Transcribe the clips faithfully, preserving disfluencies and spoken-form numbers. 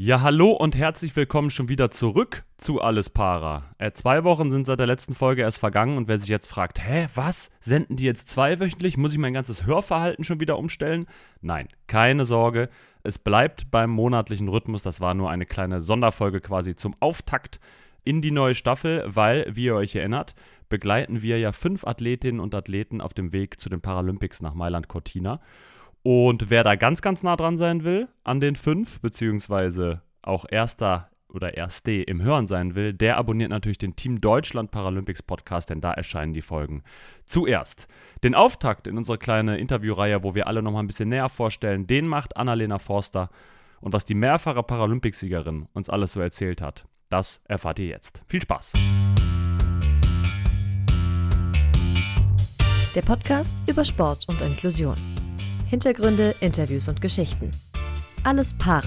Ja, hallo und herzlich willkommen schon wieder zurück zu Alles Para. Äh, zwei Wochen sind seit der letzten Folge erst vergangen und wer sich jetzt fragt, hä, was? Senden die jetzt zweiwöchentlich? Muss ich mein ganzes Hörverhalten schon wieder umstellen? Nein, keine Sorge. Es bleibt beim monatlichen Rhythmus. Das war nur eine kleine Sonderfolge quasi zum Auftakt in die neue Staffel, weil, wie ihr euch erinnert, begleiten wir ja fünf Athletinnen und Athleten auf dem Weg zu den Paralympics nach Mailand Cortina. Und wer da ganz, ganz nah dran sein will, an den fünf, beziehungsweise auch Erster oder Erste im Hören sein will, der abonniert natürlich den Team Deutschland Paralympics Podcast, denn da erscheinen die Folgen zuerst. Den Auftakt in unsere kleine Interviewreihe, wo wir alle nochmal ein bisschen näher vorstellen, den macht Annalena Forster. Und was die mehrfache Paralympicsiegerin uns alles so erzählt hat, das erfahrt ihr jetzt. Viel Spaß! Der Podcast über Sport und Inklusion. Hintergründe, Interviews und Geschichten. Alles Para.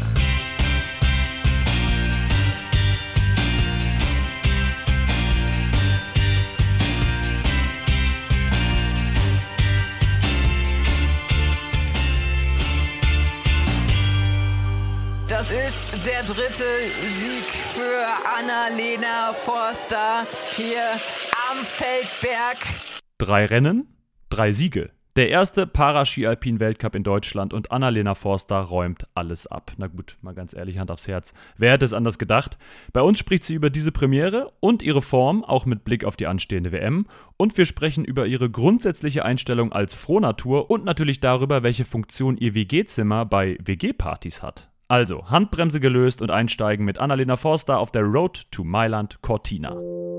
Das ist der dritte Sieg für Annalena Forster hier am Feldberg. Drei Rennen, drei Siege. Der erste Paraski-Alpin-Weltcup in Deutschland und Annalena Forster räumt alles ab. Na gut, mal ganz ehrlich, Hand aufs Herz. Wer hätte es anders gedacht? Bei uns spricht sie über diese Premiere und ihre Form, auch mit Blick auf die anstehende W M. Und wir sprechen über ihre grundsätzliche Einstellung als Frohnatur und natürlich darüber, welche Funktion ihr W G-Zimmer bei W G-Partys hat. Also, Handbremse gelöst und einsteigen mit Annalena Forster auf der Road to Mailand Cortina.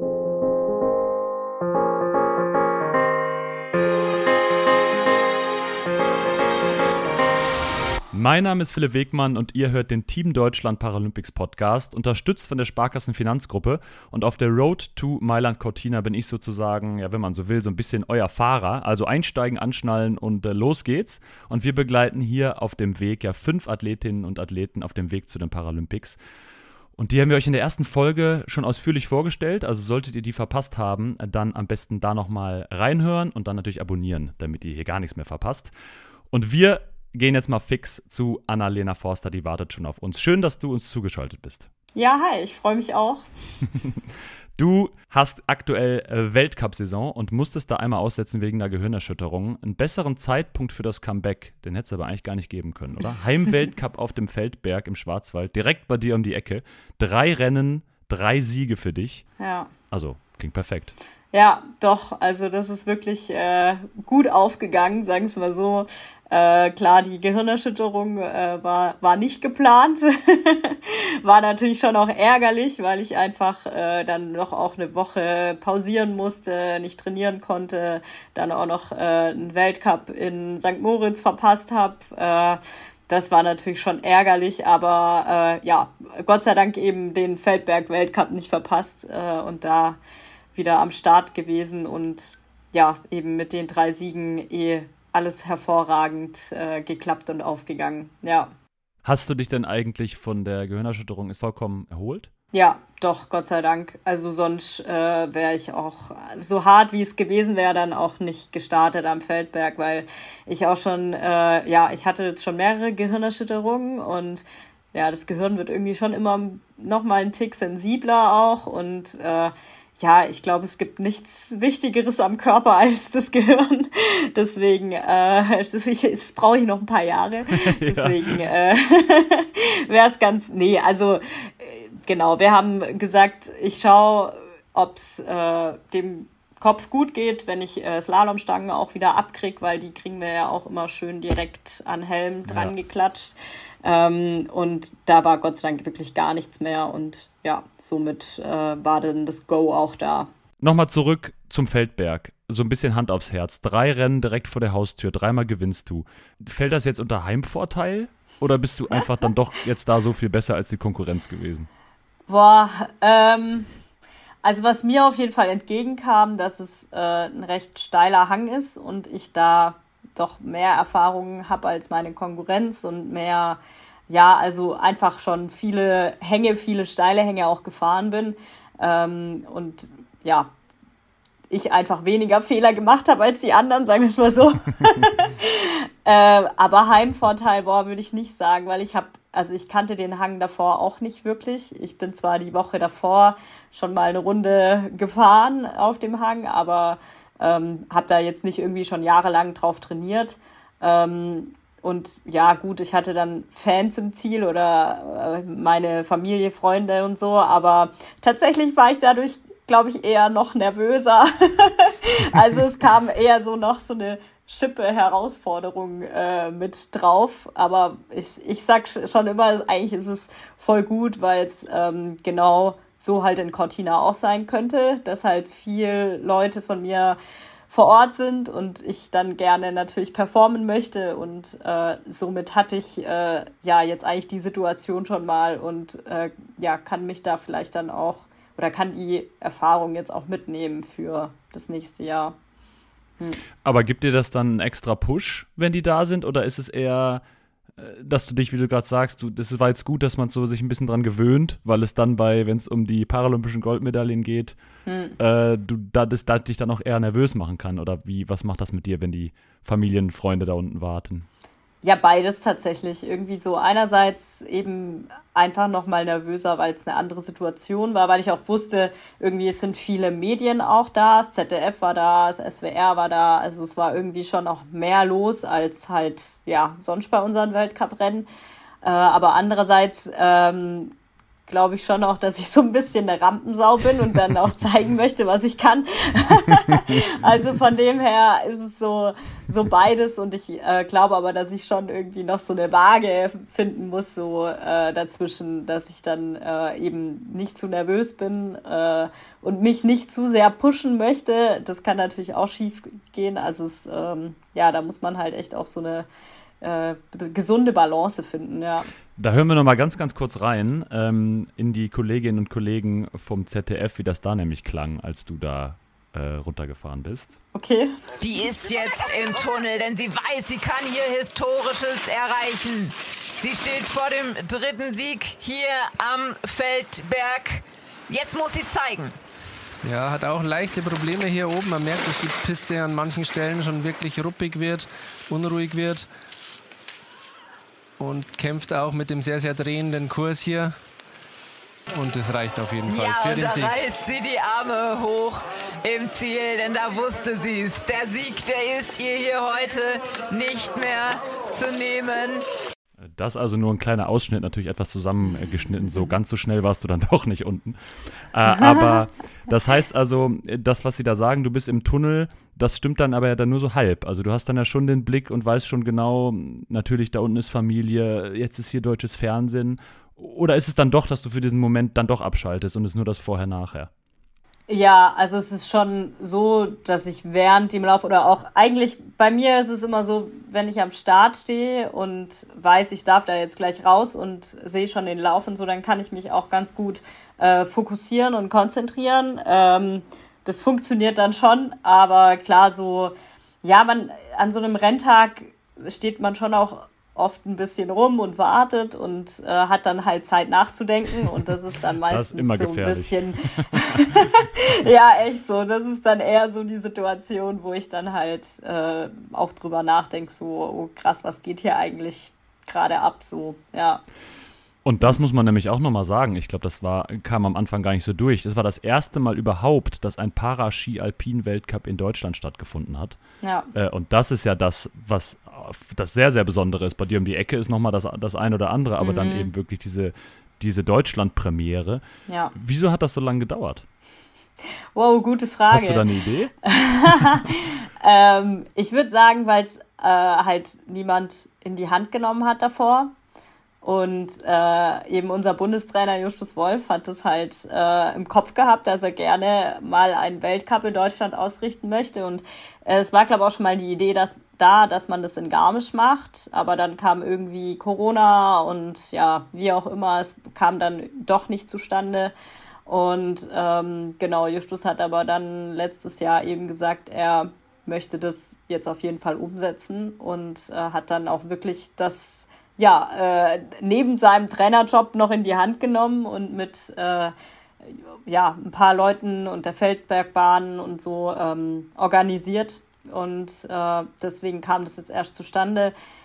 Mein Name ist Philipp Wegmann und ihr hört den Team Deutschland Paralympics Podcast, unterstützt von der Sparkassen Finanzgruppe. Und auf der Road to Mailand Cortina bin ich sozusagen, ja, wenn man so will, so ein bisschen euer Fahrer. Also einsteigen, anschnallen und äh, los geht's. Und wir begleiten hier auf dem Weg ja fünf Athletinnen und Athleten auf dem Weg zu den Paralympics. Und die haben wir euch in der ersten Folge schon ausführlich vorgestellt. Also solltet ihr die verpasst haben, dann am besten da nochmal reinhören und dann natürlich abonnieren, damit ihr hier gar nichts mehr verpasst. Und wir gehen jetzt mal fix zu Annalena Forster, die wartet schon auf uns. Schön, dass du uns zugeschaltet bist. Ja, hi, ich freue mich auch. Du hast aktuell äh, Weltcup-Saison und musstest da einmal aussetzen wegen der Gehirnerschütterung. Einen besseren Zeitpunkt für das Comeback, den hättest du aber eigentlich gar nicht geben können, oder? Heimweltcup auf dem Feldberg im Schwarzwald, direkt bei dir um die Ecke. Drei Rennen, drei Siege für dich. Ja. Also, klingt perfekt. Ja, doch, also das ist wirklich äh, gut aufgegangen, sagen wir es mal so. Äh, klar, die Gehirnerschütterung äh, war war nicht geplant, war natürlich schon auch ärgerlich, weil ich einfach äh, dann noch auch eine Woche pausieren musste, nicht trainieren konnte, dann auch noch äh, einen Weltcup in Sankt Moritz verpasst habe. Äh, das war natürlich schon ärgerlich, aber äh, ja, Gott sei Dank eben den Feldberg-Weltcup nicht verpasst äh, und da wieder am Start gewesen und ja, eben mit den drei Siegen eh alles hervorragend äh, geklappt und aufgegangen, ja. Hast du dich denn eigentlich von der Gehirnerschütterung vollkommen erholt? Ja, doch, Gott sei Dank. Also sonst äh, wäre ich auch, so hart wie es gewesen wäre, dann auch nicht gestartet am Feldberg, weil ich auch schon, äh, ja, ich hatte jetzt schon mehrere Gehirnerschütterungen und ja, das Gehirn wird irgendwie schon immer noch mal einen Tick sensibler auch und äh, ja, ich glaube, es gibt nichts Wichtigeres am Körper als das Gehirn. Deswegen, äh, das, das brauche ich noch ein paar Jahre. Deswegen äh, wäre es ganz, nee, also äh, genau, wir haben gesagt, ich schaue, ob es äh, dem Kopf gut geht, wenn ich äh, Slalomstangen auch wieder abkriege, weil die kriegen wir ja auch immer schön direkt an Helm dran ja. geklatscht. Ähm, und da war Gott sei Dank wirklich gar nichts mehr und ja, somit äh, war dann das Go auch da. Nochmal zurück zum Feldberg. So ein bisschen Hand aufs Herz. Drei Rennen direkt vor der Haustür, dreimal gewinnst du. Fällt das jetzt unter Heimvorteil oder bist du einfach dann doch jetzt da so viel besser als die Konkurrenz gewesen? Boah, ähm, also was mir auf jeden Fall entgegenkam, dass es äh, ein recht steiler Hang ist und ich da doch mehr Erfahrungen habe als meine Konkurrenz und mehr, ja, also einfach schon viele Hänge, viele steile Hänge auch gefahren bin ähm, und ja, ich einfach weniger Fehler gemacht habe als die anderen, sagen wir es mal so. äh, aber Heimvorteil, boah, würde ich nicht sagen, weil ich habe also ich kannte den Hang davor auch nicht wirklich. Ich bin zwar die Woche davor schon mal eine Runde gefahren auf dem Hang, aber ähm, habe da jetzt nicht irgendwie schon jahrelang drauf trainiert. Ähm, und ja, gut, ich hatte dann Fans im Ziel oder äh, meine Familie, Freunde und so, aber tatsächlich war ich dadurch, glaube ich, eher noch nervöser. Also es kam eher so noch so eine Schippe Herausforderung äh, mit drauf, aber ich, ich sag schon immer, eigentlich ist es voll gut, weil es ähm, genau so halt in Cortina auch sein könnte, dass halt viel Leute von mir vor Ort sind und ich dann gerne natürlich performen möchte und äh, somit hatte ich äh, ja jetzt eigentlich die Situation schon mal und äh, ja, kann mich da vielleicht dann auch oder kann die Erfahrung jetzt auch mitnehmen für das nächste Jahr. Hm. Aber gibt dir das dann einen extra Push, wenn die da sind, oder ist es eher, dass du dich, wie du gerade sagst, du, das war jetzt gut, dass man so sich ein bisschen dran gewöhnt, weil es dann bei, wenn es um die paralympischen Goldmedaillen geht, hm. äh, du da, das, das dich dann auch eher nervös machen kann, oder wie, was macht das mit dir, wenn die Familien, Freunde da unten warten? Ja, beides tatsächlich. Irgendwie so einerseits eben einfach nochmal nervöser, weil es eine andere Situation war, weil ich auch wusste, irgendwie es sind viele Medien auch da, das Z D F war da, das S W R war da, also es war irgendwie schon auch mehr los als halt, ja, sonst bei unseren Weltcuprennen. Äh, aber andererseits ähm, glaube ich schon auch, dass ich so ein bisschen eine Rampensau bin und dann auch zeigen möchte, was ich kann. Also von dem her ist es so, so beides und ich äh, glaube aber, dass ich schon irgendwie noch so eine Waage finden muss, so äh, dazwischen, dass ich dann äh, eben nicht zu nervös bin äh, und mich nicht zu sehr pushen möchte. Das kann natürlich auch schief gehen. Also es, ähm, ja, da muss man halt echt auch so eine äh, gesunde Balance finden, ja. Da hören wir noch mal ganz, ganz kurz rein ähm, in die Kolleginnen und Kollegen vom Z D F, wie das da nämlich klang, als du da äh, runtergefahren bist. Okay. Die ist jetzt im Tunnel, denn sie weiß, sie kann hier Historisches erreichen. Sie steht vor dem dritten Sieg hier am Feldberg. Jetzt muss sie es zeigen. Ja, hat auch leichte Probleme hier oben. Man merkt, dass die Piste an manchen Stellen schon wirklich ruppig wird, unruhig wird. Und kämpft auch mit dem sehr, sehr drehenden Kurs hier. Und das reicht auf jeden Fall ja, für den Sieg. Ja, da reißt sie die Arme hoch im Ziel, denn da wusste sie es. Der Sieg, der ist ihr hier heute nicht mehr zu nehmen. Das also nur ein kleiner Ausschnitt, natürlich etwas zusammengeschnitten. So ganz so schnell warst du dann doch nicht unten. Äh, aber das heißt also, das, was sie da sagen, du bist im Tunnel, das stimmt dann aber ja dann nur so halb. Also du hast dann ja schon den Blick und weißt schon genau, natürlich da unten ist Familie, jetzt ist hier deutsches Fernsehen. Oder ist es dann doch, dass du für diesen Moment dann doch abschaltest und es nur das Vorher-Nachher? Ja, also es ist schon so, dass ich während dem Lauf oder auch eigentlich bei mir ist es immer so, wenn ich am Start stehe und weiß, ich darf da jetzt gleich raus und sehe schon den Lauf und so, dann kann ich mich auch ganz gut äh, fokussieren und konzentrieren. Ähm, das funktioniert dann schon, aber klar, so, ja, man an so einem Renntag steht man schon auch oft ein bisschen rum und wartet und äh, hat dann halt Zeit nachzudenken und das ist dann meistens ist immer so gefährlich. Ein bisschen ja, echt so. Das ist dann eher so die Situation, wo ich dann halt äh, auch drüber nachdenke, so, oh krass, was geht hier eigentlich gerade ab, so, ja. Und das muss man nämlich auch nochmal sagen. Ich glaube, das war, kam am Anfang gar nicht so durch. Das war das erste Mal überhaupt, dass ein Paraski-Alpin-Weltcup in Deutschland stattgefunden hat. Ja. Äh, und das ist ja das, was das sehr, sehr Besondere ist. Bei dir um die Ecke ist nochmal das, das ein oder andere, aber mhm. dann eben wirklich diese, diese Deutschland-Premiere. Ja. Wieso hat das so lange gedauert? Wow, gute Frage. Hast du da eine Idee? ähm, ich würde sagen, weil es äh, halt niemand in die Hand genommen hat davor. Und äh, eben unser Bundestrainer Justus Wolf hat es halt äh, im Kopf gehabt, dass er gerne mal einen Weltcup in Deutschland ausrichten möchte. Und äh, es war, glaube ich, auch schon mal die Idee, dass da, dass man das in Garmisch macht. Aber dann kam irgendwie Corona und ja, wie auch immer, es kam dann doch nicht zustande. Und ähm, genau, Justus hat aber dann letztes Jahr eben gesagt, er möchte das jetzt auf jeden Fall umsetzen und äh, hat dann auch wirklich das ja, äh, neben seinem Trainerjob noch in die Hand genommen und mit äh, ja, ein paar Leuten und der Feldbergbahn und so ähm, organisiert. Und äh, deswegen kam das jetzt erst zustande.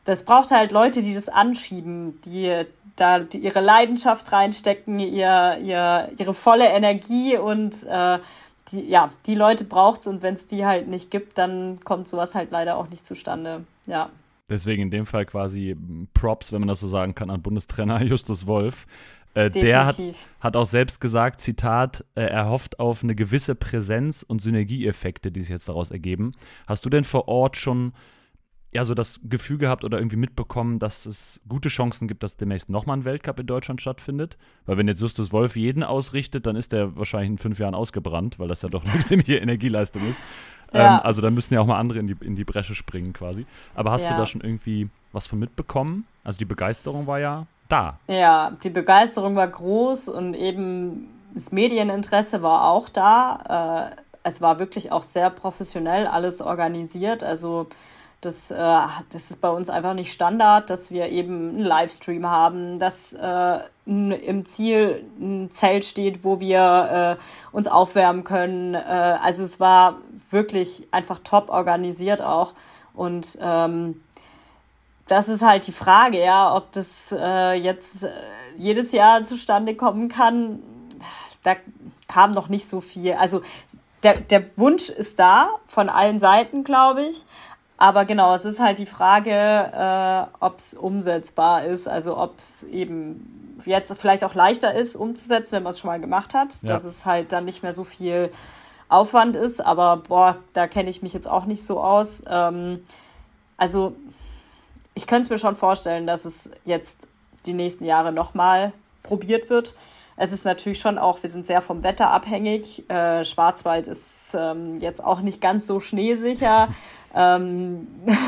das braucht halt Leute, die das anschieben, die da die ihre Leidenschaft reinstecken, ihr, ihr, ihre volle Energie und äh, die, ja, die Leute braucht's und wenn es die halt nicht gibt, dann kommt sowas halt leider auch nicht zustande. Ja. Deswegen in dem Fall quasi Props, wenn man das so sagen kann, an Bundestrainer Justus Wolf. Äh, der hat, hat auch selbst gesagt, Zitat, äh, er hofft auf eine gewisse Präsenz und Synergieeffekte, die sich jetzt daraus ergeben. Hast du denn vor Ort schon ja so das Gefühl gehabt oder irgendwie mitbekommen, dass es gute Chancen gibt, dass demnächst nochmal ein Weltcup in Deutschland stattfindet? Weil wenn jetzt Justus Wolf jeden ausrichtet, dann ist der wahrscheinlich in fünf Jahren ausgebrannt, weil das ja doch eine ziemliche Energieleistung ist. Ja. Ähm, also da müssen ja auch mal andere in die, in die Bresche springen quasi. Aber hast ja. du da schon irgendwie was von mitbekommen? Also die Begeisterung war ja da. Ja, die Begeisterung war groß und eben das Medieninteresse war auch da. Äh, es war wirklich auch sehr professionell alles organisiert. Also das, äh, das ist bei uns einfach nicht Standard, dass wir eben einen Livestream haben, dass äh, n, im Ziel ein Zelt steht, wo wir äh, uns aufwärmen können. Äh, also es war wirklich einfach top organisiert auch. Und ähm, das ist halt die Frage, ja, ob das äh, jetzt äh, jedes Jahr zustande kommen kann. Da kam noch nicht so viel. Also der, der Wunsch ist da von allen Seiten, glaube ich. Aber genau, es ist halt die Frage, äh, ob es umsetzbar ist. Also ob es eben jetzt vielleicht auch leichter ist umzusetzen, wenn man es schon mal gemacht hat. Ja. Dass es halt dann nicht mehr so viel Aufwand ist. Aber boah, da kenne ich mich jetzt auch nicht so aus. Ähm, also ich könnte es mir schon vorstellen, dass es jetzt die nächsten Jahre nochmal probiert wird. Es ist natürlich schon auch, wir sind sehr vom Wetter abhängig. Äh, Schwarzwald ist ähm, jetzt auch nicht ganz so schneesicher. ähm,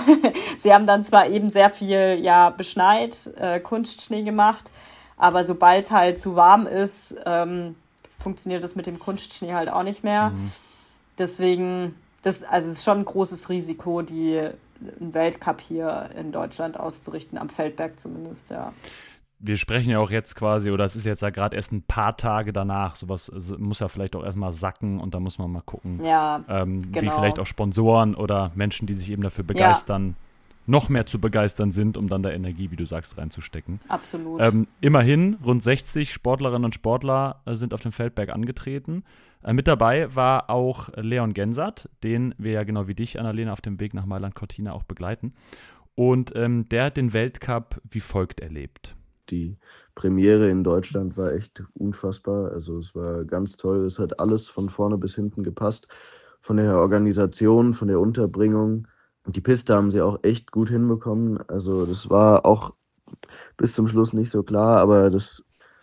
Sie haben dann zwar eben sehr viel ja, beschneit, äh, Kunstschnee gemacht, aber sobald es halt zu warm ist, ähm, funktioniert das mit dem Kunstschnee halt auch nicht mehr. Mhm. Deswegen, das, also es ist schon ein großes Risiko, die einen Weltcup hier in Deutschland auszurichten, am Feldberg zumindest, ja. Wir sprechen ja auch jetzt quasi, oder es ist jetzt ja gerade erst ein paar Tage danach, sowas muss ja vielleicht auch erstmal sacken und da muss man mal gucken, ja, ähm, genau. wie vielleicht auch Sponsoren oder Menschen, die sich eben dafür begeistern, ja. noch mehr zu begeistern sind, um dann da Energie, wie du sagst, reinzustecken. Absolut. Ähm, immerhin, rund sechzig Sportlerinnen und Sportler äh, sind auf dem Feldberg angetreten. Äh, mit dabei war auch Leon Gensert, den wir ja genau wie dich, Annalena, auf dem Weg nach Mailand Cortina auch begleiten. Und ähm, der hat den Weltcup wie folgt erlebt. Die Premiere in Deutschland war echt unfassbar. Also es war ganz toll. Es hat alles von vorne bis hinten gepasst. Von der Organisation, von der Unterbringung. Und die Piste haben sie auch echt gut hinbekommen. Also das war auch bis zum Schluss nicht so klar, aber das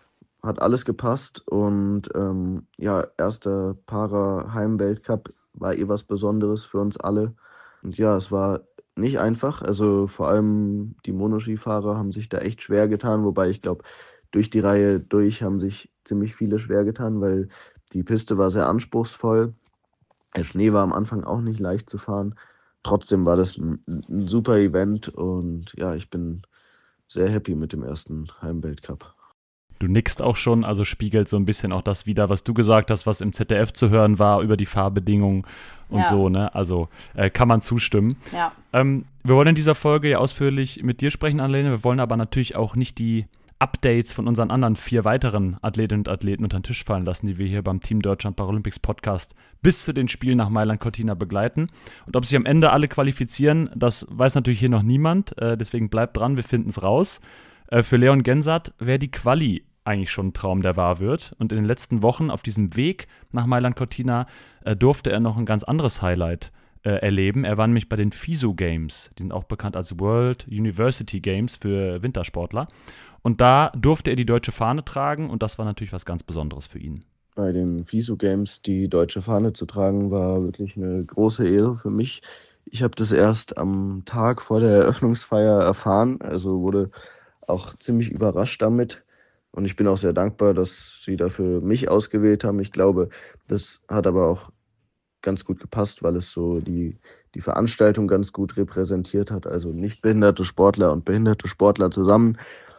hat alles gepasst. Und ähm, ja, erster Para-Heim-Weltcup war eh was Besonderes für uns alle. Und ja, es war nicht einfach, also vor allem die Monoskifahrer haben sich da echt schwer getan, wobei ich glaube, durch die Reihe durch haben sich ziemlich viele schwer getan, weil die Piste war sehr anspruchsvoll. Der Schnee war am Anfang auch nicht leicht zu fahren. Trotzdem war das ein, ein super Event und ja, ich bin sehr happy mit dem ersten Heimweltcup. Du nickst auch schon, also spiegelt so ein bisschen auch das wider, was du gesagt hast, was im Z D F zu hören war über die Fahrbedingungen und ja. so, ne? Also äh, kann man zustimmen. Ja. Ähm, wir wollen in dieser Folge ja ausführlich mit dir sprechen, Annalena. Wir wollen aber natürlich auch nicht die Updates von unseren anderen vier weiteren Athletinnen und Athleten unter den Tisch fallen lassen, die wir hier beim Team Deutschland Paralympics Podcast bis zu den Spielen nach Mailand Cortina begleiten. Und ob sich am Ende alle qualifizieren, das weiß natürlich hier noch niemand. Äh, deswegen bleibt dran, wir finden es raus. Äh, für Leon Gensert wäre die Quali eigentlich schon ein Traum, der wahr wird. Und in den letzten Wochen auf diesem Weg nach Mailand Cortina äh, durfte er noch ein ganz anderes Highlight äh, erleben. Er war nämlich bei den FISU Games. Die sind auch bekannt als World University Games für Wintersportler. Und da durfte er die deutsche Fahne tragen und das war natürlich was ganz Besonderes für ihn. Bei den FISU Games die deutsche Fahne zu tragen, war wirklich eine große Ehre für mich. Ich habe das erst am Tag vor der Eröffnungsfeier erfahren, also wurde auch ziemlich überrascht damit. Und ich bin auch sehr dankbar, dass sie dafür mich ausgewählt haben. Ich glaube, das hat aber auch ganz gut gepasst, weil es so die, die Veranstaltung ganz gut repräsentiert hat. Also nicht behinderte Sportler und behinderte Sportler zusammen.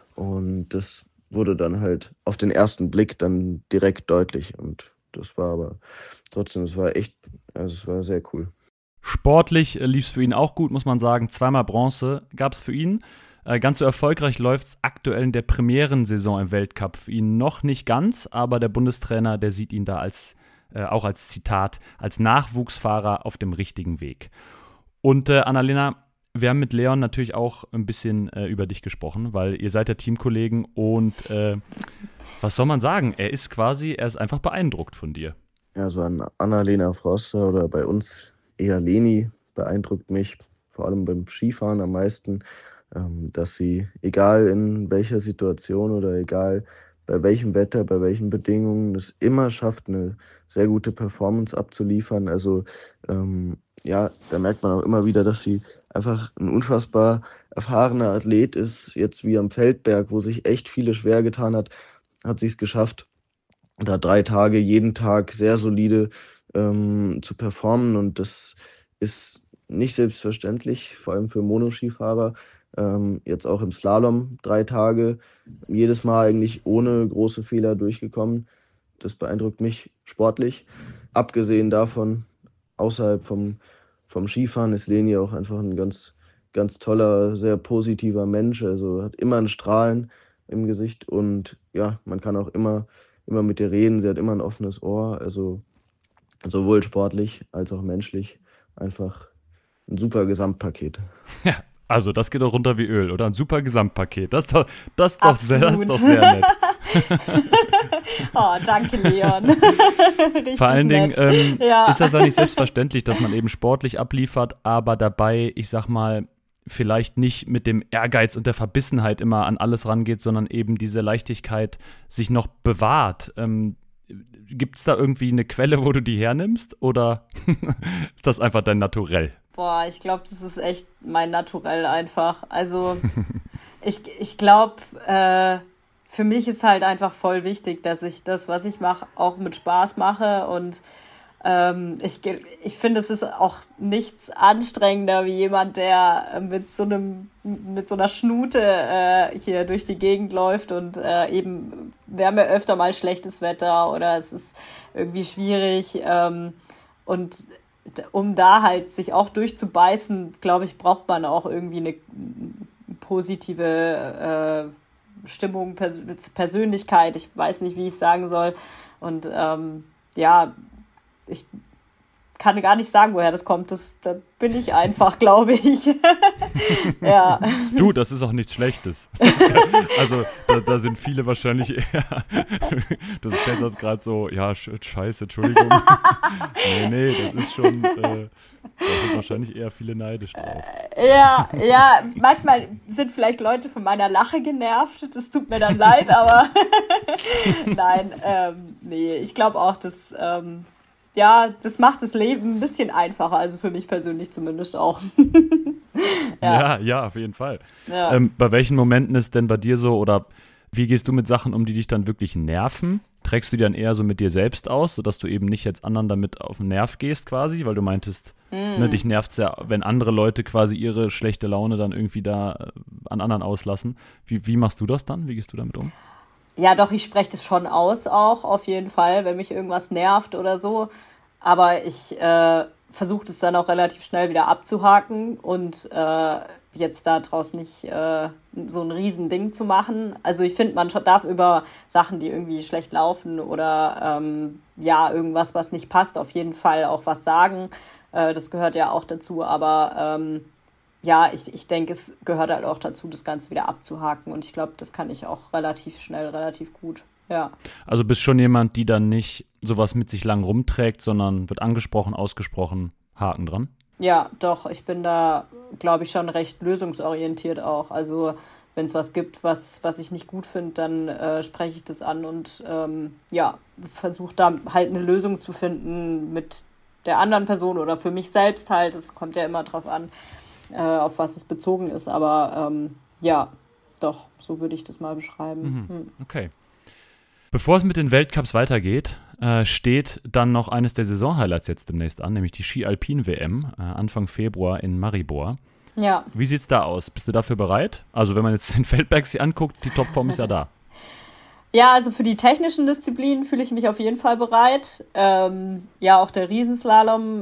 Und das wurde dann halt auf den ersten Blick dann direkt deutlich. Und das war aber trotzdem, es war echt, also es war sehr cool. Sportlich äh, lief es für ihn auch gut, muss man sagen. Zweimal Bronze gab es für ihn. Äh, ganz so erfolgreich läuft es aktuell in der Premierensaison im Weltcup. Für ihn noch nicht ganz, aber der Bundestrainer, der sieht ihn da als, äh, auch als Zitat, als Nachwuchsfahrer auf dem richtigen Weg. Und äh, Annalena, wir haben mit Leon natürlich auch ein bisschen äh, über dich gesprochen, weil ihr seid ja Teamkollegen und äh, was soll man sagen? Er ist quasi, er ist einfach beeindruckt von dir. Ja, so an Annalena Froster oder bei uns eher Leni beeindruckt mich, vor allem beim Skifahren am meisten, ähm, dass sie, egal in welcher Situation oder egal bei welchem Wetter, bei welchen Bedingungen, es immer schafft, eine sehr gute Performance abzuliefern. Also ähm, ja, da merkt man auch immer wieder, dass sie einfach ein unfassbar erfahrener Athlet ist, jetzt wie am Feldberg, wo sich echt viele schwer getan hat, hat sie es geschafft, da drei Tage, jeden Tag sehr solide ähm, zu performen und das ist nicht selbstverständlich, vor allem für Monoskifahrer, ähm, jetzt auch im Slalom drei Tage, jedes Mal eigentlich ohne große Fehler durchgekommen. Das beeindruckt mich sportlich. Abgesehen davon, außerhalb vom Vom Skifahren ist Leni auch einfach ein ganz, ganz toller, sehr positiver Mensch. Also hat immer ein Strahlen im Gesicht und ja, man kann auch immer, immer mit ihr reden. Sie hat immer ein offenes Ohr. Also sowohl sportlich als auch menschlich einfach ein super Gesamtpaket. Ja, also das geht doch runter wie Öl, oder? Ein super Gesamtpaket. Das ist doch, das ist doch, sehr, das ist doch sehr nett. Oh, danke, Leon. Richtig Vor allen Dingen ähm, ja. ist das ja nicht selbstverständlich, dass man eben sportlich abliefert, aber dabei, ich sag mal, vielleicht nicht mit dem Ehrgeiz und der Verbissenheit immer an alles rangeht, sondern eben diese Leichtigkeit sich noch bewahrt. Ähm, Gibt es da irgendwie eine Quelle, wo du die hernimmst, oder ist das einfach dein Naturell? Boah, ich glaube, das ist echt mein Naturell einfach. Also ich, ich glaube, äh, für mich ist halt einfach voll wichtig, dass ich das, was ich mache, auch mit Spaß mache und ähm, ich, ich finde, es ist auch nichts anstrengender wie jemand, der mit so einem mit so einer Schnute äh, hier durch die Gegend läuft und äh, eben, wir haben ja öfter mal schlechtes Wetter oder es ist irgendwie schwierig ähm, und um da halt sich auch durchzubeißen, glaube ich, braucht man auch irgendwie eine positive äh, Stimmung, Pers- Persönlichkeit, ich weiß nicht, wie ich es sagen soll und ähm, ja, ich kann gar nicht sagen, woher das kommt. Das, da bin ich einfach, glaube ich. Ja. Du, das ist auch nichts Schlechtes. Also, da, da sind viele wahrscheinlich eher. Du stellst das gerade so, ja, scheiße, Entschuldigung. Nee, nee, das ist schon. Äh, da sind wahrscheinlich eher viele neidisch drauf. Ja, ja, manchmal sind vielleicht Leute von meiner Lache genervt. Das tut mir dann leid, aber. Nein, ähm, nee, ich glaube auch, dass. Ähm, Ja, das macht das Leben ein bisschen einfacher, also für mich persönlich zumindest auch. ja. ja, ja, auf jeden Fall. Ja. Ähm, bei welchen Momenten ist denn bei dir so, oder wie gehst du mit Sachen um, die dich dann wirklich nerven? Trägst du die dann eher so mit dir selbst aus, sodass du eben nicht jetzt anderen damit auf den Nerv gehst quasi, weil du meintest, mm. ne, dich nervt es ja, wenn andere Leute quasi ihre schlechte Laune dann irgendwie da äh, an anderen auslassen. Wie, wie machst du das dann? Wie gehst du damit um? Ja, doch, ich spreche das schon aus auch, auf jeden Fall, wenn mich irgendwas nervt oder so. Aber ich äh, versuche das dann auch relativ schnell wieder abzuhaken und äh, jetzt da draus nicht äh, so ein Riesending zu machen. Also ich finde, man darf über Sachen, die irgendwie schlecht laufen oder ähm, ja, irgendwas, was nicht passt, auf jeden Fall auch was sagen. Äh, das gehört ja auch dazu, aber ähm, ja, ich, ich denke, es gehört halt auch dazu, das Ganze wieder abzuhaken. Und ich glaube, das kann ich auch relativ schnell, relativ gut, ja. Also bist schon jemand, die dann nicht sowas mit sich lang rumträgt, sondern wird angesprochen, ausgesprochen, Haken dran? Ja, doch, ich bin da, glaube ich, schon recht lösungsorientiert auch. Also wenn es was gibt, was, was ich nicht gut finde, dann äh, spreche ich das an und ähm, ja, versuche da halt eine Lösung zu finden mit der anderen Person oder für mich selbst halt. Es kommt ja immer drauf an, auf was es bezogen ist, aber ähm, ja, doch, so würde ich das mal beschreiben. Mhm. Hm. Okay. Bevor es mit den Weltcups weitergeht, äh, steht dann noch eines der Saison-Highlights jetzt demnächst an, nämlich die Ski-Alpin-W M, äh, Anfang Februar in Maribor. Ja. Wie sieht's da aus? Bist du dafür bereit? Also wenn man jetzt den Feldberg sich anguckt, die Topform ist ja da. Ja, also für die technischen Disziplinen fühle ich mich auf jeden Fall bereit. Ähm, ja, auch der Riesenslalom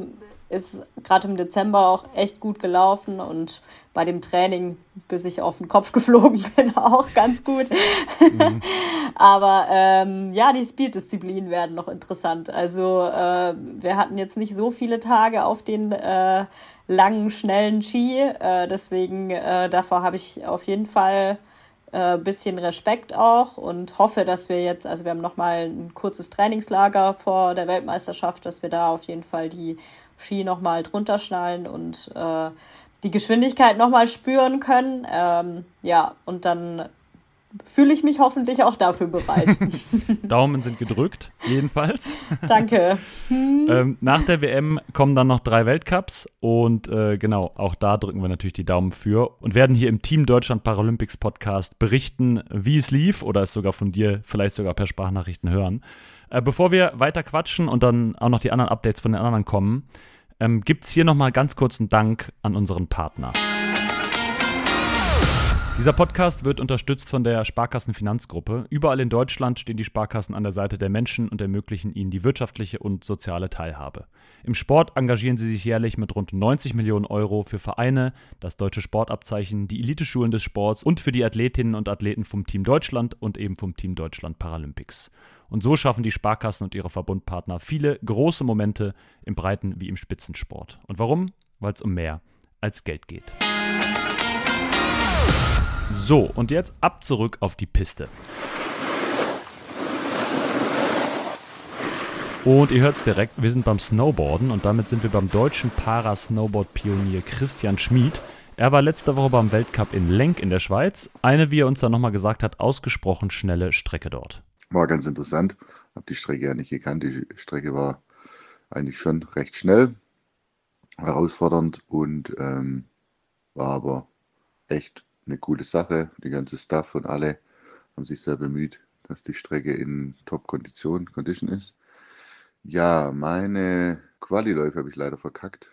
ist gerade im Dezember auch echt gut gelaufen und bei dem Training, bis ich auf den Kopf geflogen bin, auch ganz gut. Mhm. Aber ähm, ja, die Speed-Disziplinen werden noch interessant. Also äh, wir hatten jetzt nicht so viele Tage auf den äh, langen, schnellen Ski. Äh, deswegen äh, davor habe ich auf jeden Fall ein äh, bisschen Respekt auch und hoffe, dass wir jetzt, also wir haben nochmal ein kurzes Trainingslager vor der Weltmeisterschaft, dass wir da auf jeden Fall die Ski nochmal drunter schnallen und äh, die Geschwindigkeit nochmal spüren können. Ähm, ja, und dann fühle ich mich hoffentlich auch dafür bereit. Daumen sind gedrückt, jedenfalls. Danke. Hm. ähm, nach der W M kommen dann noch drei Weltcups und äh, genau, auch da drücken wir natürlich die Daumen für und werden hier im Team Deutschland Paralympics Podcast berichten, wie es lief oder es sogar von dir vielleicht sogar per Sprachnachrichten hören. Äh, bevor wir weiter quatschen und dann auch noch die anderen Updates von den anderen kommen, ähm, gibt es hier nochmal ganz kurz einen Dank an unseren Partner. Dieser Podcast wird unterstützt von der Sparkassen-Finanzgruppe. Überall in Deutschland stehen die Sparkassen an der Seite der Menschen und ermöglichen ihnen die wirtschaftliche und soziale Teilhabe. Im Sport engagieren sie sich jährlich mit rund neunzig Millionen Euro für Vereine, das deutsche Sportabzeichen, die Eliteschulen des Sports und für die Athletinnen und Athleten vom Team Deutschland und eben vom Team Deutschland Paralympics. Und so schaffen die Sparkassen und ihre Verbundpartner viele große Momente im Breiten- wie im Spitzensport. Und warum? Weil es um mehr als Geld geht. So, und jetzt ab zurück auf die Piste. Und ihr hört es direkt, wir sind beim Snowboarden und damit sind wir beim deutschen Para-Snowboard-Pionier Christian Schmid. Er war letzte Woche beim Weltcup in Lenk in der Schweiz. Eine, wie er uns dann nochmal gesagt hat, ausgesprochen schnelle Strecke dort. War ganz interessant. Habe die Strecke ja nicht gekannt. Die Strecke war eigentlich schon recht schnell, herausfordernd und ähm, war aber echt eine coole Sache. Die ganze Staff und alle haben sich sehr bemüht, dass die Strecke in Top-Kondition Condition ist. Ja, meine Quali-Läufe habe ich leider verkackt.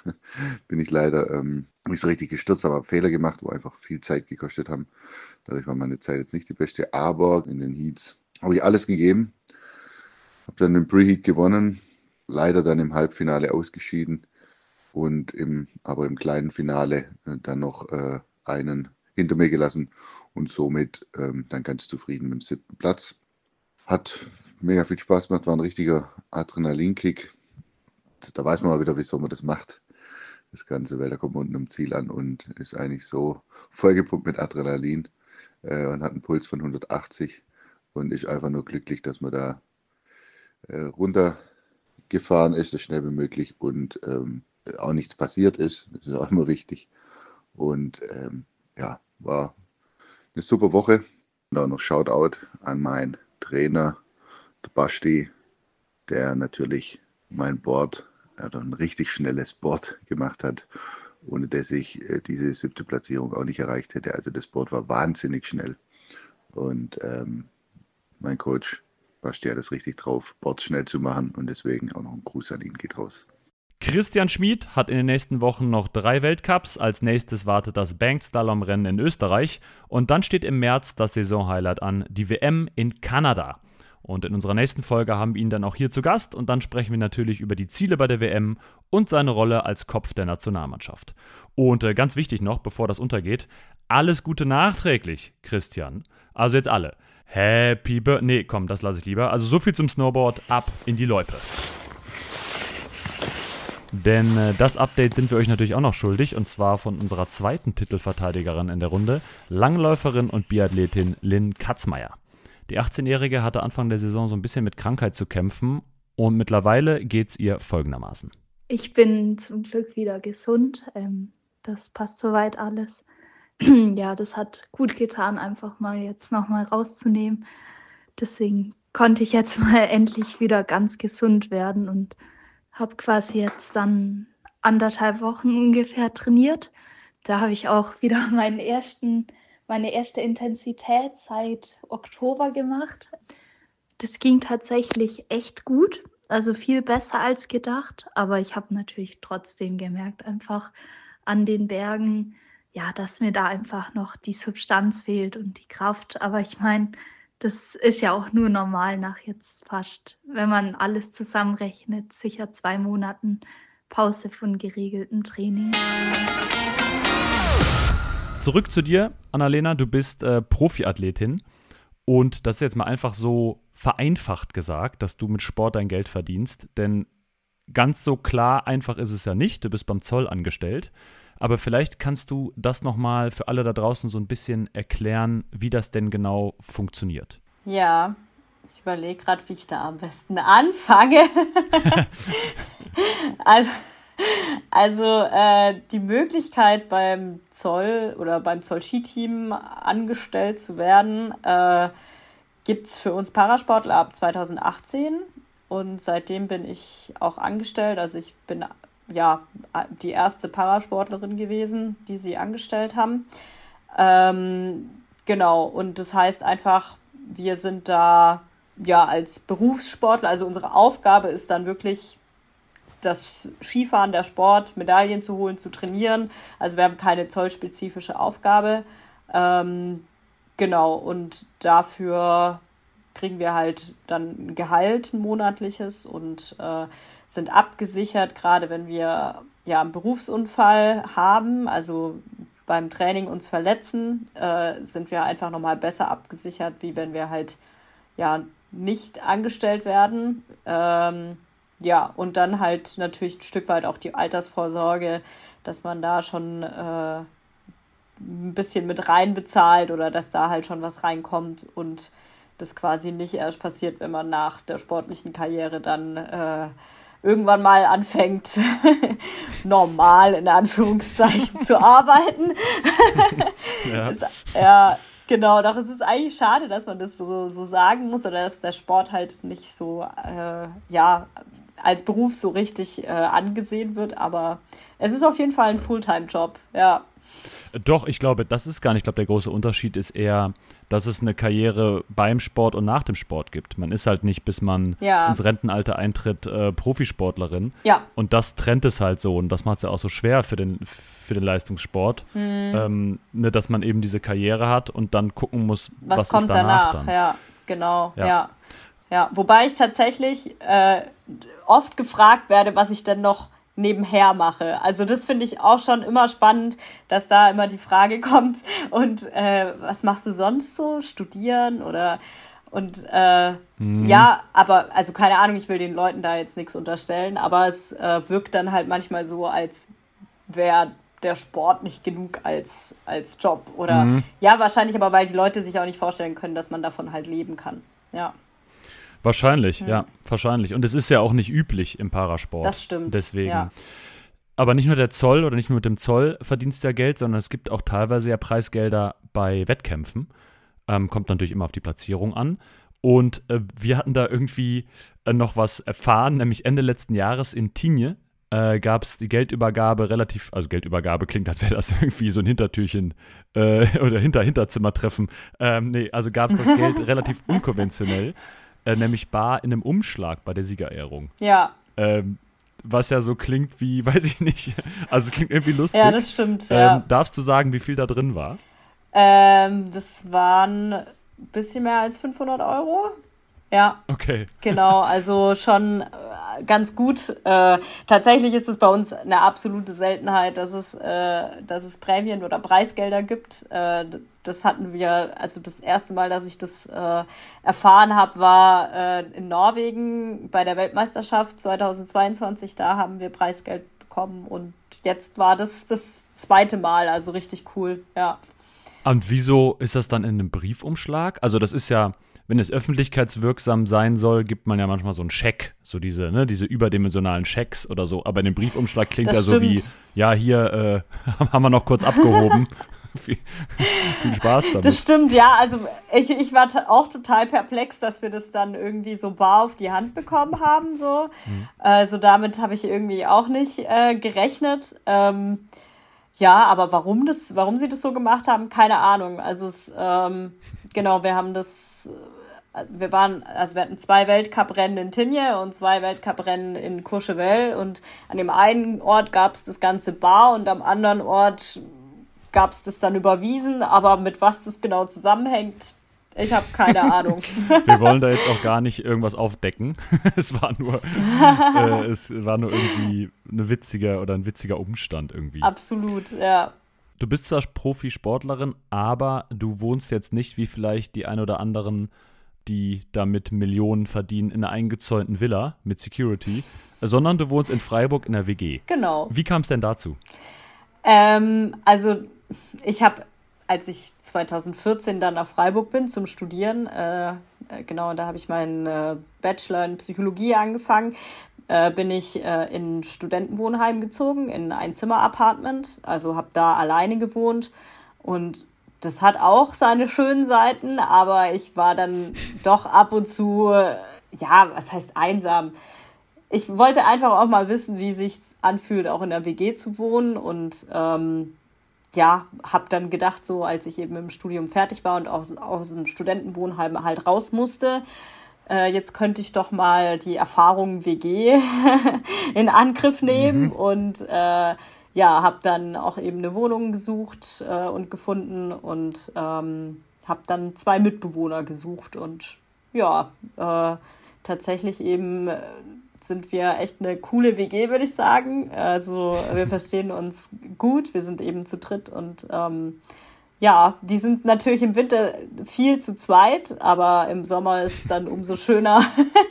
Bin ich leider ähm, nicht so richtig gestürzt, aber habe Fehler gemacht, wo einfach viel Zeit gekostet haben. Dadurch war meine Zeit jetzt nicht die beste, aber in den Heats habe ich alles gegeben. Habe dann den Pre-Heat gewonnen, leider dann im Halbfinale ausgeschieden und im, aber im kleinen Finale äh, dann noch äh, einen hinter mir gelassen und somit ähm, dann ganz zufrieden mit dem siebten Platz. Hat mega viel Spaß gemacht, war ein richtiger Adrenalinkick. Da weiß man mal wieder, wieso man das macht, das Ganze, weil da kommt man unten im Ziel an und ist eigentlich so vollgepumpt mit Adrenalin äh, und hat einen Puls von hundertachtzig und ist einfach nur glücklich, dass man da äh, runtergefahren ist, so schnell wie möglich und ähm, auch nichts passiert ist. Das ist auch immer wichtig. Und ähm, ja, war eine super Woche. Und auch noch Shoutout an meinen Trainer, der Basti, der natürlich mein Board, also ein richtig schnelles Board gemacht hat, ohne dass ich äh, diese siebte Platzierung auch nicht erreicht hätte. Also das Board war wahnsinnig schnell. Und ähm, mein Coach Basti hat es richtig drauf, Boards schnell zu machen und deswegen auch noch ein Gruß an ihn geht raus. Christian Schmid hat in den nächsten Wochen noch drei Weltcups. Als nächstes wartet das Bank-Slalom-Rennen in Österreich. Und dann steht im März das Saisonhighlight an, die W M in Kanada. Und in unserer nächsten Folge haben wir ihn dann auch hier zu Gast. Und dann sprechen wir natürlich über die Ziele bei der W M und seine Rolle als Kopf der Nationalmannschaft. Und äh, ganz wichtig noch, bevor das untergeht, alles Gute nachträglich, Christian. Also jetzt alle. Happy Birthday. Nee, komm, das lasse ich lieber. Also so viel zum Snowboard, ab in die Loipe. Denn äh, das Update sind wir euch natürlich auch noch schuldig, und zwar von unserer zweiten Titelverteidigerin in der Runde, Langläuferin und Biathletin Lynn Katzmeier. Die achtzehnjährige hatte Anfang der Saison so ein bisschen mit Krankheit zu kämpfen und mittlerweile geht es ihr folgendermaßen. Ich bin zum Glück wieder gesund, ähm, das passt soweit alles. Ja, das hat gut getan, einfach mal jetzt nochmal rauszunehmen. Deswegen konnte ich jetzt mal endlich wieder ganz gesund werden und habe quasi jetzt dann anderthalb Wochen ungefähr trainiert. Da habe ich auch wieder meinen ersten, meine erste Intensität seit Oktober gemacht. Das ging tatsächlich echt gut, also viel besser als gedacht. Aber ich habe natürlich trotzdem gemerkt, einfach an den Bergen, ja, dass mir da einfach noch die Substanz fehlt und die Kraft. Aber ich meine, das ist ja auch nur normal nach jetzt fast, wenn man alles zusammenrechnet, sicher zwei Monaten Pause von geregeltem Training. Zurück zu dir, Annalena, du bist äh, Profiathletin und das ist jetzt mal einfach so vereinfacht gesagt, dass du mit Sport dein Geld verdienst, denn ganz so klar einfach ist es ja nicht, du bist beim Zoll angestellt, aber vielleicht kannst du das nochmal für alle da draußen so ein bisschen erklären, wie das denn genau funktioniert. Ja, ich überlege gerade, wie ich da am besten anfange. also Also äh, die Möglichkeit beim Zoll oder beim Zoll-Skiteam angestellt zu werden, äh, gibt es für uns Parasportler ab zwanzig achtzehn und seitdem bin ich auch angestellt. Also ich bin ja die erste Parasportlerin gewesen, die sie angestellt haben. Ähm, genau, und das heißt einfach, wir sind da ja als Berufssportler, also unsere Aufgabe ist dann wirklich das Skifahren, der Sport, Medaillen zu holen, zu trainieren. Also wir haben keine zollspezifische Aufgabe. Ähm, genau, und dafür kriegen wir halt dann ein Gehalt, ein monatliches und äh, sind abgesichert, gerade wenn wir ja einen Berufsunfall haben, also beim Training uns verletzen, äh, sind wir einfach nochmal besser abgesichert, wie wenn wir halt ja nicht angestellt werden. Ähm, Ja, und dann halt natürlich ein Stück weit auch die Altersvorsorge, dass man da schon äh, ein bisschen mit rein bezahlt oder dass da halt schon was reinkommt und das quasi nicht erst passiert, wenn man nach der sportlichen Karriere dann äh, irgendwann mal anfängt, normal in Anführungszeichen zu arbeiten. Ja. ist, ja, genau, doch es ist eigentlich schade, dass man das so, so sagen muss oder dass der Sport halt nicht so, äh, ja, als Beruf so richtig äh, angesehen wird, aber es ist auf jeden Fall ein Fulltime-Job, ja. Doch, ich glaube, das ist gar nicht, ich glaube, der große Unterschied ist eher, dass es eine Karriere beim Sport und nach dem Sport gibt. Man ist halt nicht, bis man ja. ins Rentenalter eintritt, äh, Profisportlerin. Ja. Und das trennt es halt so und das macht es ja auch so schwer für den, für den Leistungssport, hm. ähm, ne, dass man eben diese Karriere hat und dann gucken muss, was, was kommt ist danach, danach. dann. Ja, genau, Ja. ja. ja. Wobei ich tatsächlich äh, oft gefragt werde, was ich denn noch nebenher mache. Also das finde ich auch schon immer spannend, dass da immer die Frage kommt und äh, was machst du sonst so? Studieren oder und äh, Mhm. ja, aber also keine Ahnung, ich will den Leuten da jetzt nichts unterstellen, aber es äh, wirkt dann halt manchmal so, als wäre der Sport nicht genug als, als Job oder Mhm. ja, wahrscheinlich aber, weil die Leute sich auch nicht vorstellen können, dass man davon halt leben kann. Ja. Wahrscheinlich, Hm. ja, wahrscheinlich. Und es ist ja auch nicht üblich im Parasport. Das stimmt, Deswegen. ja. Aber nicht nur der Zoll oder nicht nur mit dem Zoll verdienst du ja Geld, sondern es gibt auch teilweise ja Preisgelder bei Wettkämpfen. Ähm, kommt natürlich immer auf die Platzierung an. Und äh, wir hatten da irgendwie äh, noch was erfahren, nämlich Ende letzten Jahres in Tignes äh, gab es die Geldübergabe relativ, also Geldübergabe klingt, als wäre das irgendwie so ein Hintertürchen äh, oder Hinter-Hinterzimmertreffen. Ähm, nee, also gab es das Geld relativ unkonventionell. Äh, nämlich bar in einem Umschlag bei der Siegerehrung. Ja. Ähm, was ja so klingt wie, weiß ich nicht, also es klingt irgendwie lustig. Ja, das stimmt, ähm, ja. Darfst du sagen, wie viel da drin war? Ähm, das waren ein bisschen mehr als fünfhundert Euro. Ja, Okay. genau, also schon äh, ganz gut. Äh, tatsächlich ist es bei uns eine absolute Seltenheit, dass es, äh, dass es Prämien oder Preisgelder gibt. Äh, das hatten wir, also das erste Mal, dass ich das äh, erfahren habe, war äh, in Norwegen bei der Weltmeisterschaft zweitausendzweiundzwanzig. Da haben wir Preisgeld bekommen und jetzt war das das zweite Mal, also richtig cool, ja. Und wieso ist das dann in einem Briefumschlag? Also das ist ja, wenn es öffentlichkeitswirksam sein soll, gibt man ja manchmal so einen Scheck, so diese, ne, diese überdimensionalen Schecks oder so. Aber in dem Briefumschlag klingt Das ja so wie, stimmt. ja, hier äh, haben wir noch kurz abgehoben. viel, viel Spaß damit. Das stimmt, ja. Also ich, ich war t- auch total perplex, dass wir das dann irgendwie so bar auf die Hand bekommen haben. So. Mhm. Also damit habe ich irgendwie auch nicht äh, gerechnet. Ähm, ja, aber warum das, warum sie das so gemacht haben, keine Ahnung. Also es, ähm, genau, wir haben das, äh, wir waren, also wir hatten zwei Weltcuprennen in Tignes und zwei Weltcuprennen in Courchevel und an dem einen Ort gab es das ganze bar und am anderen Ort gab es das dann überwiesen, aber mit was das genau zusammenhängt, Ich habe keine Ahnung. Wir wollen da jetzt auch gar nicht irgendwas aufdecken. Es war nur, äh, es war nur irgendwie eine witzige oder ein witziger Umstand irgendwie. Absolut, ja. Du bist zwar Profisportlerin, aber du wohnst jetzt nicht wie vielleicht die ein oder anderen, die damit Millionen verdienen, in einer eingezäunten Villa mit Security, sondern du wohnst in Freiburg in der W G. Genau. Wie kam es denn dazu? Ähm, also ich habe, als ich zwanzig vierzehn dann nach Freiburg bin zum Studieren, äh, genau, da habe ich meinen äh, Bachelor in Psychologie angefangen, äh, bin ich äh, in ein Studentenwohnheim gezogen, in ein Zimmer-Apartment, also habe da alleine gewohnt und das hat auch seine schönen Seiten, aber ich war dann doch ab und zu, ja, was heißt einsam? Ich wollte einfach auch mal wissen, wie sich anfühlt, auch in der W G zu wohnen und ähm, ja, habe dann gedacht, so als ich eben im Studium fertig war und aus, aus dem Studentenwohnheim halt raus musste, äh, jetzt könnte ich doch mal die Erfahrung W G in Angriff nehmen mhm. und äh, ja, habe dann auch eben eine Wohnung gesucht äh, und gefunden und ähm, habe dann zwei Mitbewohner gesucht und ja, äh, tatsächlich eben äh, sind wir echt eine coole W G, würde ich sagen. Also wir verstehen uns gut, wir sind eben zu dritt und ähm, ja, die sind natürlich im Winter viel zu zweit, aber im Sommer ist es dann umso schöner,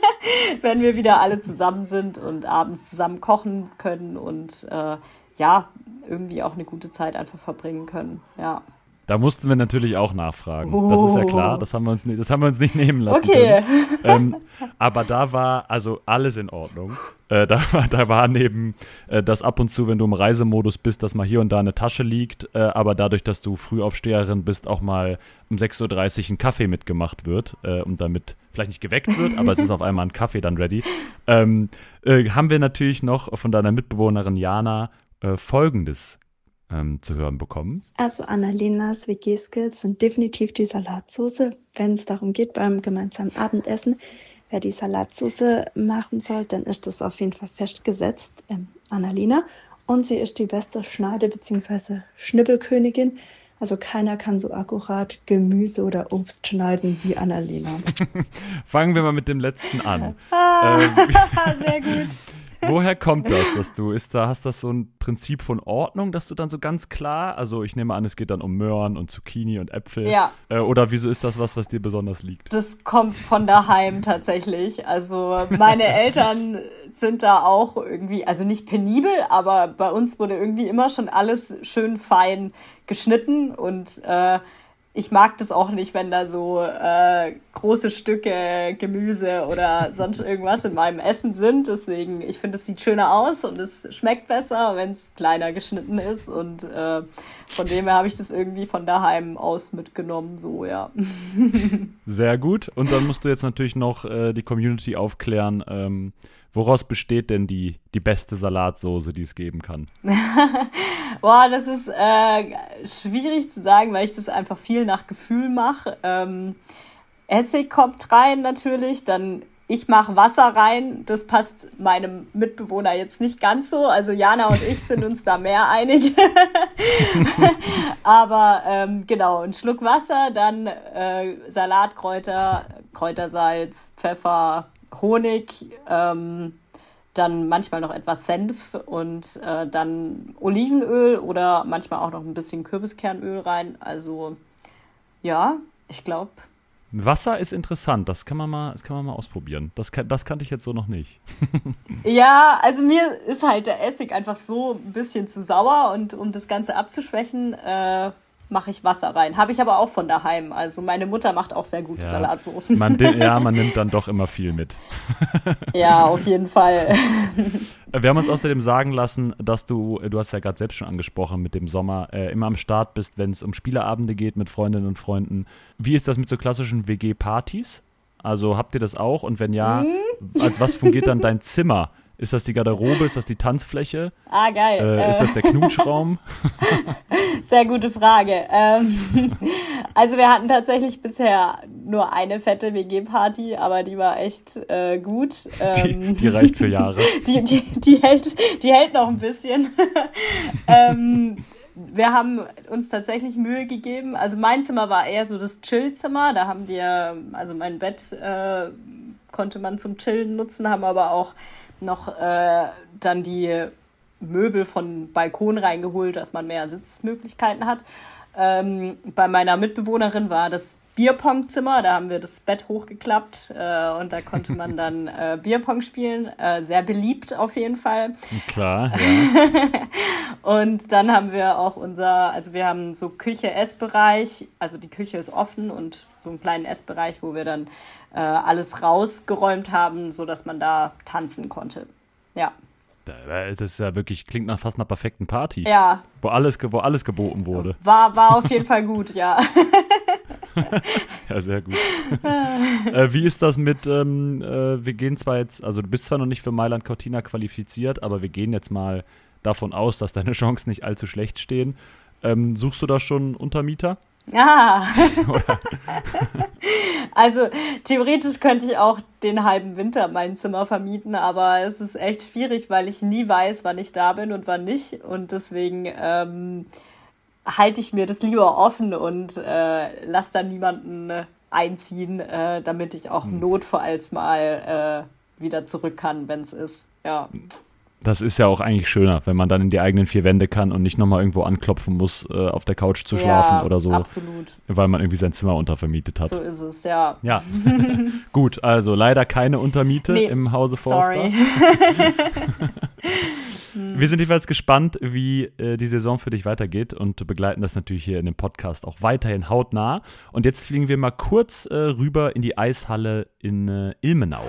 wenn wir wieder alle zusammen sind und abends zusammen kochen können und äh, ja, irgendwie auch eine gute Zeit einfach verbringen können, ja. Da mussten wir natürlich auch nachfragen. Oh. Das ist ja klar, das haben wir uns nicht, das haben wir uns nicht nehmen lassen okay. können. Ähm, aber da war also alles in Ordnung. Äh, da, war, da war neben, äh, dass ab und zu, wenn du im Reisemodus bist, dass mal hier und da eine Tasche liegt, äh, aber dadurch, dass du Frühaufsteherin bist, auch mal um sechs Uhr dreißig ein Kaffee mitgemacht wird äh, und damit vielleicht nicht geweckt wird, aber es ist auf einmal ein Kaffee dann ready. Ähm, äh, haben wir natürlich noch von deiner Mitbewohnerin Jana äh, Folgendes Ähm, zu hören bekommen. Also Annalenas W G-Skills sind definitiv die Salatsauce. Wenn es darum geht, beim gemeinsamen Abendessen, wer die Salatsauce machen soll, dann ist das auf jeden Fall festgesetzt, ähm, Annalena. Und sie ist die beste Schneide- bzw. Schnippelkönigin. Also keiner kann so akkurat Gemüse oder Obst schneiden wie Annalena. Fangen wir mal mit dem letzten an. Ah, ähm, sehr gut. Woher kommt das, dass du, ist da, hast das so ein Prinzip von Ordnung, dass du dann so ganz klar, also ich nehme an, es geht dann um Möhren und Zucchini und Äpfel. Ja. Äh, oder wieso ist das was, was dir besonders liegt? Das kommt von daheim tatsächlich. Also meine Eltern sind da auch irgendwie, also nicht penibel, aber bei uns wurde irgendwie immer schon alles schön fein geschnitten und äh, ich mag das auch nicht, wenn da so äh, große Stücke Gemüse oder sonst irgendwas in meinem Essen sind. Deswegen, ich finde, es sieht schöner aus und es schmeckt besser, wenn es kleiner geschnitten ist. Und äh, von dem her habe ich das irgendwie von daheim aus mitgenommen, so, ja. Sehr gut. Und dann musst du jetzt natürlich noch äh, die Community aufklären, ähm, woraus besteht denn die, die beste Salatsoße, die es geben kann? Boah, das ist äh, schwierig zu sagen, weil ich das einfach viel nach Gefühl mache. Ähm, Essig kommt rein natürlich, dann ich mache Wasser rein. Das passt meinem Mitbewohner jetzt nicht ganz so. Also Jana und ich sind uns da mehr einig. Aber ähm, genau, ein Schluck Wasser, dann äh, Salatkräuter, Kräutersalz, Pfeffer, Honig, ähm, dann manchmal noch etwas Senf und äh, dann Olivenöl oder manchmal auch noch ein bisschen Kürbiskernöl rein. Also ja, ich glaube. Wasser ist interessant, das kann man mal, das kann man mal ausprobieren. Das, kann, das kannte ich jetzt so noch nicht. Ja, also mir ist halt der Essig einfach so ein bisschen zu sauer und um das Ganze abzuschwächen, äh, mache ich Wasser rein. Habe ich aber auch von daheim. Also meine Mutter macht auch sehr gute ja, Salatsoßen. Man, ja, man nimmt dann doch immer viel mit. Ja, auf jeden Fall. Wir haben uns außerdem sagen lassen, dass du, du hast ja gerade selbst schon angesprochen mit dem Sommer, äh, immer am Start bist, wenn es um Spieleabende geht mit Freundinnen und Freunden. Wie ist das mit so klassischen W G-Partys? Also habt ihr das auch? Und wenn ja, mhm. als was fungiert dann dein Zimmer? Ist das die Garderobe? Ist das die Tanzfläche? Ah, geil. Äh, ist das der Knutschraum? Sehr gute Frage. Ähm, also wir hatten tatsächlich bisher nur eine fette W G-Party, aber die war echt äh, gut. Die, Ähm, die reicht für Jahre. Die, die, die, hält, die hält noch ein bisschen. ähm, wir haben uns tatsächlich Mühe gegeben. Also mein Zimmer war eher so das Chillzimmer. Da haben wir, also mein Bett äh, konnte man zum Chillen nutzen, haben aber auch noch äh, dann die Möbel von Balkon reingeholt, dass man mehr Sitzmöglichkeiten hat. Ähm, bei meiner Mitbewohnerin war das Bierpong-Zimmer, da haben wir das Bett hochgeklappt äh, und da konnte man dann äh, Bierpong spielen. Äh, sehr beliebt auf jeden Fall. Klar, ja. Und dann haben wir auch unser, also wir haben so Küche-Essbereich, also die Küche ist offen und so einen kleinen Essbereich, wo wir dann äh, alles rausgeräumt haben, sodass man da tanzen konnte. Ja. Das ist ja wirklich, klingt nach fast einer perfekten Party. Ja. Wo alles, wo alles geboten wurde. War, war auf jeden Fall gut, ja. Ja, sehr gut. äh, wie ist das mit, ähm, äh, wir gehen zwar jetzt, also du bist zwar noch nicht für Mailand Cortina qualifiziert, aber wir gehen jetzt mal davon aus, dass deine Chancen nicht allzu schlecht stehen. Ähm, suchst du da schon Untermieter? Ah. Also theoretisch könnte ich auch den halben Winter mein Zimmer vermieten, aber es ist echt schwierig, weil ich nie weiß, wann ich da bin und wann nicht. Und deswegen ähm, halte ich mir das lieber offen und äh, lasse dann niemanden äh, einziehen, äh, damit ich auch hm. notfalls mal äh, wieder zurück kann, wenn es ist. Ja. Das ist ja auch eigentlich schöner, wenn man dann in die eigenen vier Wände kann und nicht nochmal irgendwo anklopfen muss, äh, auf der Couch zu schlafen ja, oder so. Absolut. Weil man irgendwie sein Zimmer untervermietet hat. So ist es, ja. Ja. Gut, also leider keine Untermiete nee, im Hause Forster. Sorry. Wir sind jedenfalls gespannt, wie äh, die Saison für dich weitergeht und begleiten das natürlich hier in dem Podcast auch weiterhin hautnah. Und jetzt fliegen wir mal kurz äh, rüber in die Eishalle in äh, Ilmenau.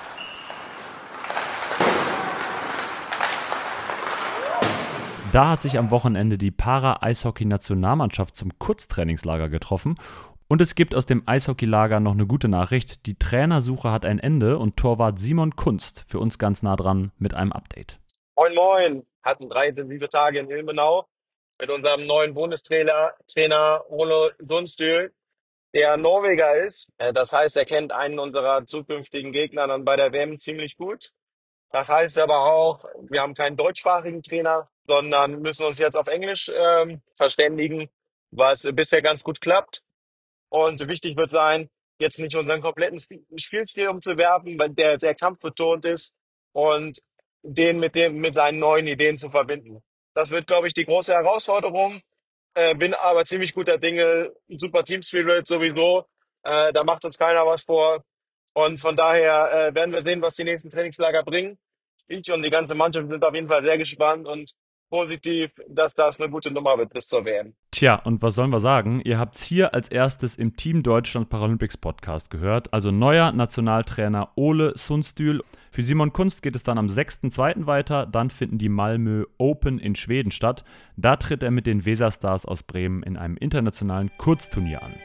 Da hat sich am Wochenende die Para-Eishockey-Nationalmannschaft zum Kurztrainingslager getroffen. Und es gibt aus dem Eishockeylager noch eine gute Nachricht. Die Trainersuche hat ein Ende und Torwart Simon Kunst für uns ganz nah dran mit einem Update. Moin Moin, hatten drei intensive Tage in Ilmenau mit unserem neuen Bundestrainer Trainer Ole Sundstøl, der Norweger ist. Das heißt, er kennt einen unserer zukünftigen Gegner dann bei der W M ziemlich gut. Das heißt aber auch, wir haben keinen deutschsprachigen Trainer, sondern müssen uns jetzt auf Englisch ähm, verständigen, was bisher ganz gut klappt. Und wichtig wird sein, jetzt nicht unseren kompletten Stil, Spielstil umzuwerfen, weil der, der Kampf betont ist und den mit dem mit seinen neuen Ideen zu verbinden. Das wird, glaube ich, die große Herausforderung. Äh, bin aber ziemlich guter Dinge, super Team-Spirit sowieso. Äh, da macht uns keiner was vor. Und von daher äh, werden wir sehen, was die nächsten Trainingslager bringen. Ich und die ganze Mannschaft sind auf jeden Fall sehr gespannt und positiv, dass das eine gute Nummer wird bis zur W M. Tja, und was sollen wir sagen? Ihr habt es hier als erstes im Team Deutschland Paralympics Podcast gehört. Also neuer Nationaltrainer Ole Sundstøl. Für Simon Kunst geht es dann am sechsten zweiten weiter. Dann finden die Malmö Open in Schweden statt. Da tritt er mit den Weserstars aus Bremen in einem internationalen Kurzturnier an.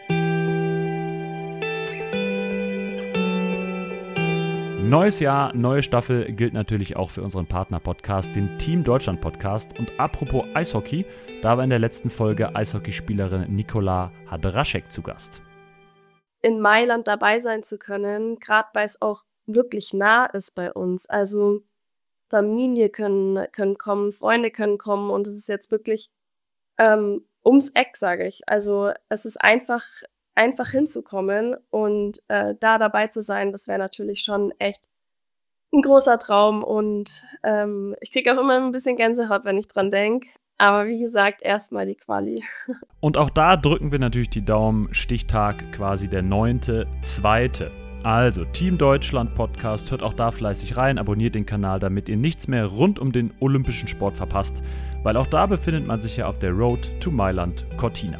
Neues Jahr, neue Staffel gilt natürlich auch für unseren Partner-Podcast, den Team Deutschland-Podcast. Und apropos Eishockey, da war in der letzten Folge Eishockeyspielerin Nikola Hadrašek zu Gast. In Mailand dabei sein zu können, gerade weil es auch wirklich nah ist bei uns. Also Familie können, können kommen, Freunde können kommen und es ist jetzt wirklich ähm, ums Eck, sage ich. Also es ist einfach... einfach hinzukommen und äh, da dabei zu sein, das wäre natürlich schon echt ein großer Traum und ähm, ich kriege auch immer ein bisschen Gänsehaut, wenn ich dran denke. Aber wie gesagt, erstmal die Quali. Und auch da drücken wir natürlich die Daumen, Stichtag quasi der neunte zweite Also, Team Deutschland Podcast, hört auch da fleißig rein, abonniert den Kanal, damit ihr nichts mehr rund um den olympischen Sport verpasst, weil auch da befindet man sich ja auf der Road to Mailand Cortina.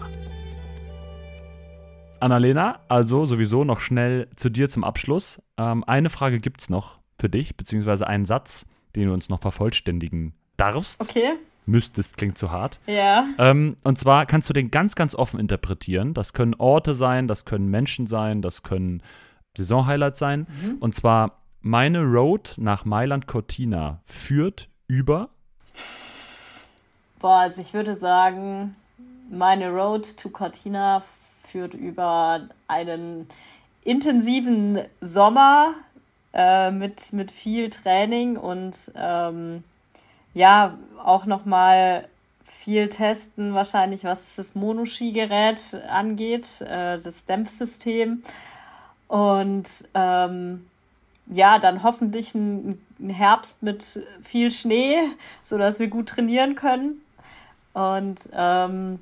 Annalena, also sowieso noch schnell zu dir zum Abschluss. Ähm, eine Frage gibt's noch für dich, beziehungsweise einen Satz, den du uns noch vervollständigen darfst. Okay. Müsstest, klingt zu hart. Ja. Ähm, und zwar kannst du den ganz, ganz offen interpretieren. Das können Orte sein, das können Menschen sein, das können Saisonhighlights sein. Mhm. Und zwar, meine Road nach Mailand Cortina führt über... Boah, also ich würde sagen, meine Road to Cortina führt über einen intensiven Sommer äh, mit, mit viel Training und ähm, ja, auch nochmal viel testen, wahrscheinlich was das Monoski-Gerät angeht, äh, das Dämpfsystem. Und ähm, ja, dann hoffentlich ein, ein Herbst mit viel Schnee, sodass wir gut trainieren können. Und ähm,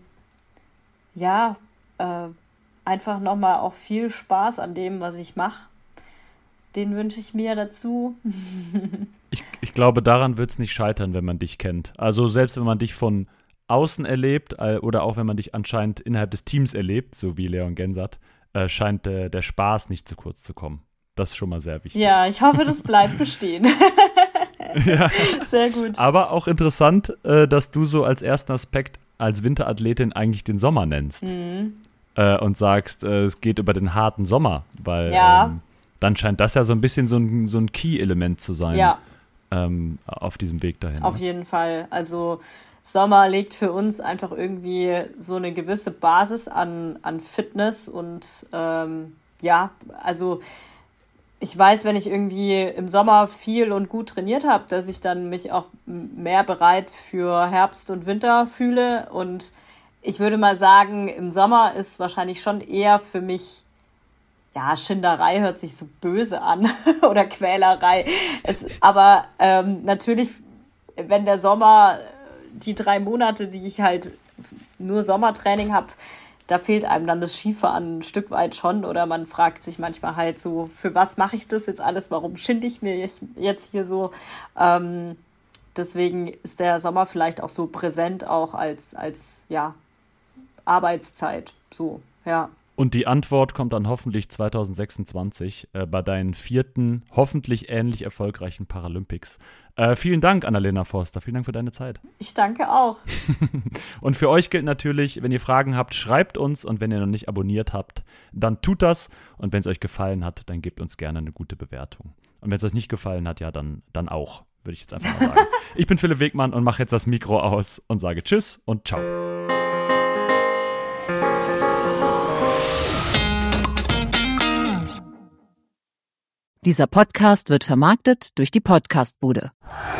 ja, äh, einfach nochmal auch viel Spaß an dem, was ich mache. Den wünsche ich mir dazu. ich, ich glaube, daran wird es nicht scheitern, wenn man dich kennt. Also selbst wenn man dich von außen erlebt äh, oder auch wenn man dich anscheinend innerhalb des Teams erlebt, so wie Leon Gensert, äh, scheint äh, der Spaß nicht zu kurz zu kommen. Das ist schon mal sehr wichtig. Ja, ich hoffe, das bleibt bestehen. Ja. Sehr gut. Aber auch interessant, äh, dass du so als ersten Aspekt als Winterathletin eigentlich den Sommer nennst. Mhm. Äh, und sagst, äh, es geht über den harten Sommer, weil ja. ähm, dann scheint das ja so ein bisschen so ein, so ein Key-Element zu sein, ja. ähm, auf diesem Weg dahin. Auf ne? jeden Fall. Also Sommer legt für uns einfach irgendwie so eine gewisse Basis an, an Fitness und ähm, ja, also ich weiß, wenn ich irgendwie im Sommer viel und gut trainiert habe, dass ich dann mich auch mehr bereit für Herbst und Winter fühle. Und ich würde mal sagen, im Sommer ist wahrscheinlich schon eher für mich, ja, Schinderei hört sich so böse an oder Quälerei. Es, aber ähm, natürlich, wenn der Sommer, die drei Monate, die ich halt nur Sommertraining habe, da fehlt einem dann das Skifahren ein Stück weit schon oder man fragt sich manchmal halt so, für was mache ich das jetzt alles, warum schinde ich mir jetzt hier so? Ähm, deswegen ist der Sommer vielleicht auch so präsent auch als, als ja, Arbeitszeit, so, ja. Und die Antwort kommt dann hoffentlich zwanzig sechsundzwanzig äh, bei deinen vierten, hoffentlich ähnlich erfolgreichen Paralympics. Äh, vielen Dank, Annalena Forster. Vielen Dank für deine Zeit. Ich danke auch. Und für euch gilt natürlich, wenn ihr Fragen habt, schreibt uns. Und wenn ihr noch nicht abonniert habt, dann tut das. Und wenn es euch gefallen hat, dann gebt uns gerne eine gute Bewertung. Und wenn es euch nicht gefallen hat, ja, dann, dann auch, würde ich jetzt einfach mal sagen. Ich bin Philipp Wegmann und mache jetzt das Mikro aus und sage Tschüss und Ciao. Dieser Podcast wird vermarktet durch die Podcastbude.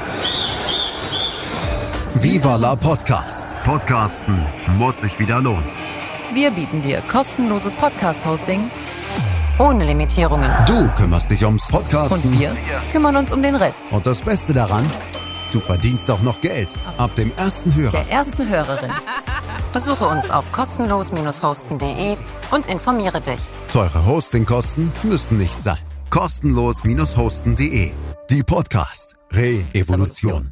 Viva la Podcast. Podcasten muss sich wieder lohnen. Wir bieten dir kostenloses Podcast-Hosting ohne Limitierungen. Du kümmerst dich ums Podcasten. Und wir kümmern uns um den Rest. Und das Beste daran, du verdienst auch noch Geld. Ab dem ersten Hörer. Der ersten Hörerin. Besuche uns auf kostenlos hosten punkt de und informiere dich. Teure Hostingkosten müssen nicht sein. kostenlos hosten punkt de. Die Podcast Re-Evolution.